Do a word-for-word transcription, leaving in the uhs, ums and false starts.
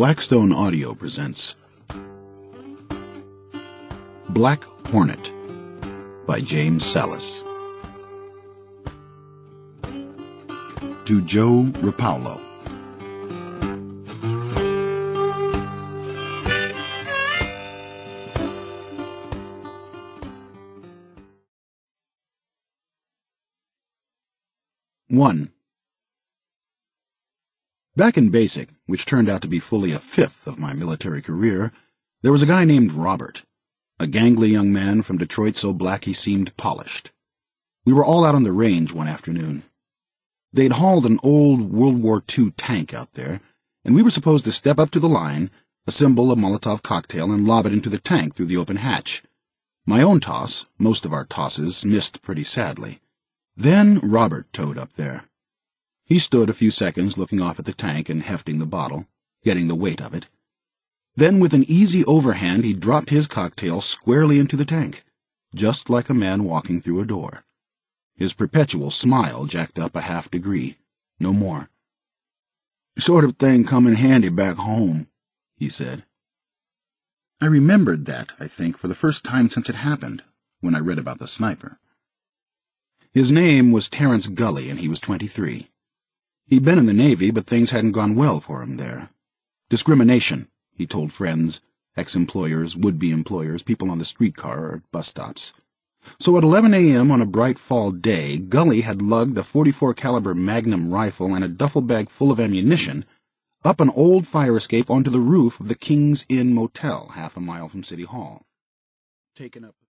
Blackstone Audio presents Black Hornet by James Sallis. To Joe Rapallo. One. Back in Basic, which turned out to be fully a fifth of my military career, there was a guy named Robert, a gangly young man from Detroit so black he seemed polished. We were all out on the range one afternoon. They'd hauled an old World War Two tank out there, and we were supposed to step up to the line, assemble a Molotov cocktail, and lob it into the tank through the open hatch. My own toss, most of our tosses, missed pretty sadly. Then Robert towed up there. He stood a few seconds looking off at the tank and hefting the bottle, getting the weight of it. Then with an easy overhand he dropped his cocktail squarely into the tank, just like a man walking through a door. His perpetual smile jacked up a half degree, no more. "Sort of thing come in handy back home," he said. I remembered that, I think, for the first time since it happened, when I read about the sniper. His name was Terence Gully, and he was twenty-three. He'd been in the Navy, but things hadn't gone well for him there. Discrimination, he told friends, ex-employers, would-be employers, people on the streetcar or bus stops. So at eleven a.m. on a bright fall day, Gully had lugged a forty-four caliber Magnum rifle and a duffel bag full of ammunition up an old fire escape onto the roof of the King's Inn Motel, half a mile from City Hall. Taken up